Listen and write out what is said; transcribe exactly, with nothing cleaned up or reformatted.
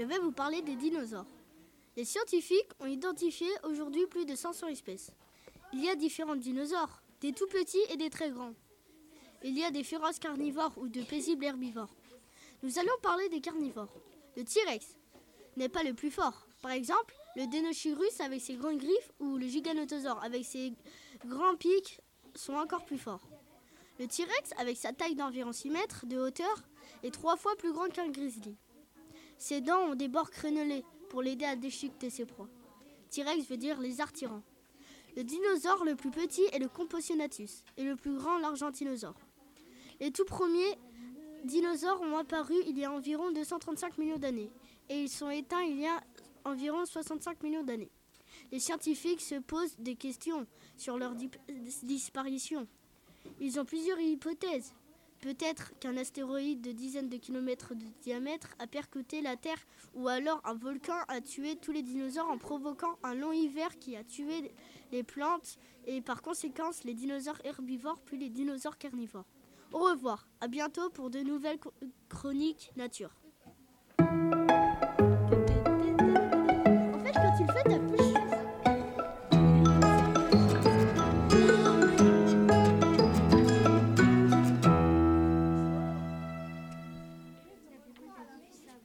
vais vous parler des dinosaures. Les scientifiques ont identifié aujourd'hui plus de cinq cents espèces. Il y a différents dinosaures, des tout petits et des très grands. Il y a des féroces carnivores ou de paisibles herbivores. Nous allons parler des carnivores. Le T-Rex n'est pas le plus fort. Par exemple, le Deinocheirus avec ses grandes griffes ou le Giganotosaure avec ses grands pics sont encore plus forts. Le T-Rex, avec sa taille d'environ six mètres de hauteur, est trois fois plus grand qu'un grizzly. Ses dents ont des bords crénelés pour l'aider à déchiqueter ses proies. T-Rex veut dire lézard tyran. Le dinosaure le plus petit est le Compsognathus et le plus grand l'Argentinosaure. Les tout premiers dinosaures ont apparu il y a environ deux cent trente-cinq millions d'années et ils sont éteints il y a environ soixante-cinq millions d'années. Les scientifiques se posent des questions sur leur dip- disparition. Ils ont plusieurs hypothèses. Peut-être qu'un astéroïde de dizaines de kilomètres de diamètre a percuté la Terre ou alors un volcan a tué tous les dinosaures en provoquant un long hiver qui a tué les plantes et par conséquent les dinosaures herbivores puis les dinosaures carnivores. Au revoir, à bientôt pour de nouvelles chroniques nature.